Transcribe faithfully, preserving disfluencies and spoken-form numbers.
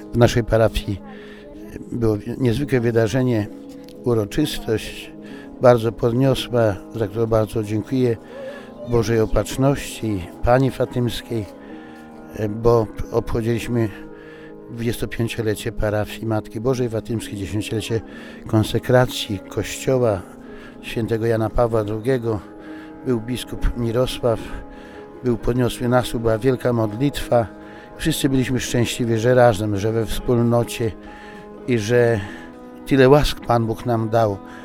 W naszej parafii było niezwykłe wydarzenie, uroczystość, bardzo podniosła, za którą bardzo dziękuję Bożej Opatrzności, Pani Fatymskiej, bo obchodziliśmy dwudziestopięciolecie parafii Matki Bożej Fatymskiej, dziesięciolecie konsekracji Kościoła świętego Jana Pawła drugiego. Był biskup Mirosław, był podniosły nasłuch, była wielka modlitwa. Wszyscy byliśmy szczęśliwi, że razem, że we wspólnocie i że tyle łask Pan Bóg nam dał.